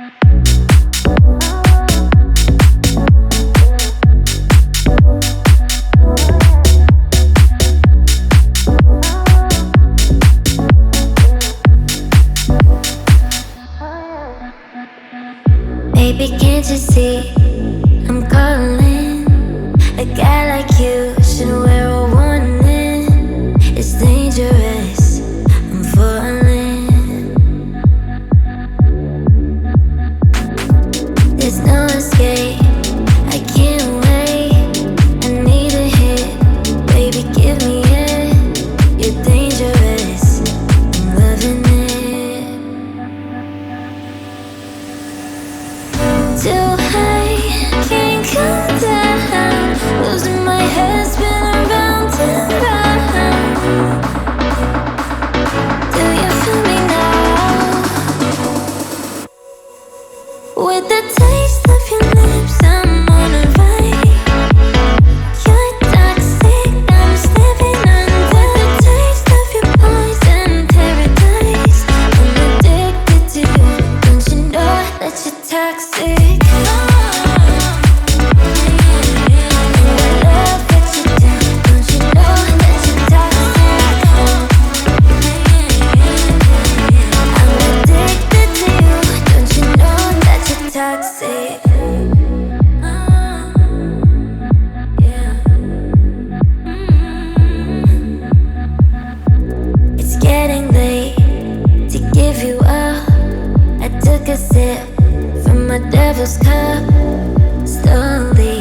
Baby, can't you see I'm calling? A guy like you should wear a warning. It's dangerous, I'm falling. There's no escape, I can't wait. I need a hit, baby, give me it. You're dangerous, I'm loving it. Too high, can't come down. Losing my head, spin around and round. Do you feel me now? With the taste of your lips, I'm on a ride. You're toxic, I'm stepping under. The taste of your poison paradise. I'm addicted to you, don't you know that you're toxic? Toxic. It's getting late to give you up. I took a sip from my devil's cup slowly.